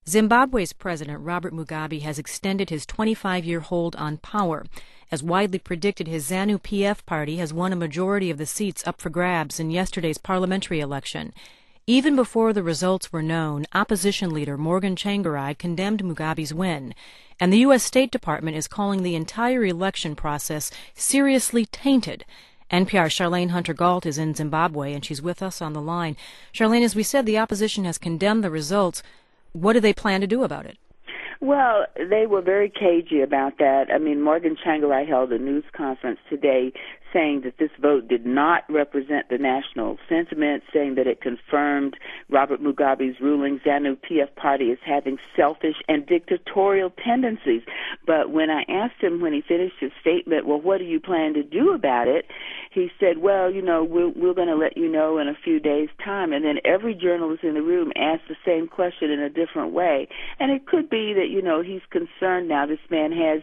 Zimbabwe's President Robert Mugabe has extended his 25-year hold on power. As widely predicted, his ZANU-PF party has won a majority of the seats up for grabs in yesterday's parliamentary election. Even before the results were known, opposition leader Morgan Tsvangirai condemned Mugabe's win, and the U.S. State Department is calling the entire election process seriously tainted. NPR's Charlayne Hunter-Gault is in Zimbabwe, and she's with us on the line. Charlayne, as we said, the opposition has condemned the results. What do they plan to do about it? Well, they were very cagey about that. I mean, Morgan Tsvangirai held a news conference today saying that this vote did not represent the national sentiment, saying that it confirmed Robert Mugabe's ruling. ZANU-PF party is having selfish and dictatorial tendencies. But when I asked him when he finished his statement, well, what do you plan to do about it? He said, well, we're going to let you know in a few days' time. And then every journalist in the room asked the same question in a different way. And it could be that, he's concerned now. This man has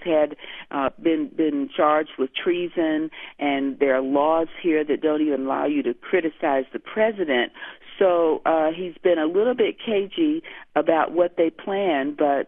been charged with treason, and there are laws here that don't even allow you to criticize the president. So he's been a little bit cagey about what they plan, but,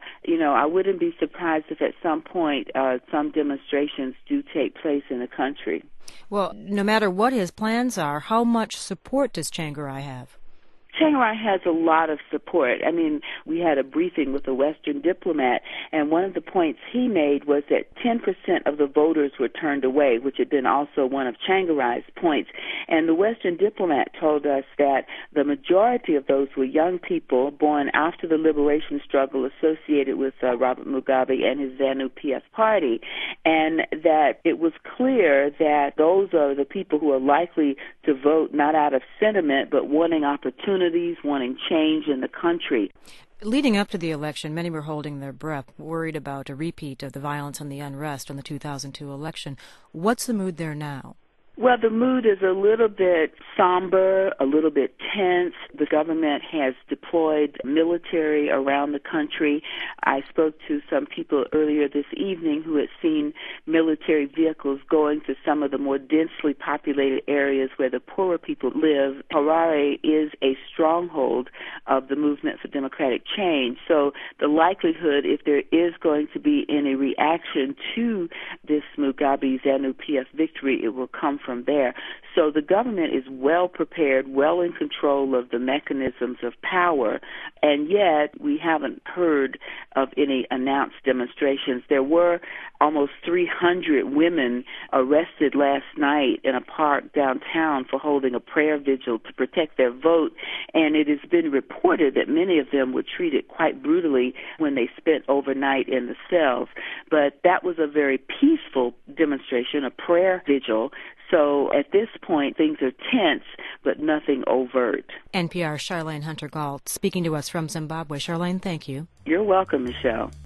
I wouldn't be surprised if at some point some demonstrations do take place in the country. Well, no matter what his plans are, how much support does Tsvangirai have? Tsvangirai has a lot of support. I mean, we had a briefing with a Western diplomat, and one of the points he made was that 10% of the voters were turned away, which had been also one of Tsvangirai's points. And the Western diplomat told us that the majority of those were young people born after the liberation struggle associated with Robert Mugabe and his ZANU-PF party, and that it was clear that those are the people who are likely to vote not out of sentiment, but wanting opportunity, wanting change in the country. Leading up to the election, many were holding their breath, worried about a repeat of the violence and the unrest in the 2002 election. What's the mood there now? Well, the mood is a little bit somber, a little bit tense. The government has deployed military around the country. I spoke to some people earlier this evening who had seen military vehicles going to some of the more densely populated areas where the poorer people live. Harare is a stronghold of the movement for democratic change. So the likelihood, if there is going to be any reaction to this Mugabe ZANU-PF victory, it will come from there. So the government is well prepared, well in control of the mechanisms of power, and yet we haven't heard of any announced demonstrations. There were almost 300 women arrested last night in a park downtown for holding a prayer vigil to protect their vote, and it has been reported that many of them were treated quite brutally when they spent overnight in the cells. But that was a very peaceful demonstration, a prayer vigil. So at this point, things are tense, but nothing overt. NPR's Charlayne Hunter-Gault speaking to us from Zimbabwe. Charlayne, thank you. You're welcome, Michelle.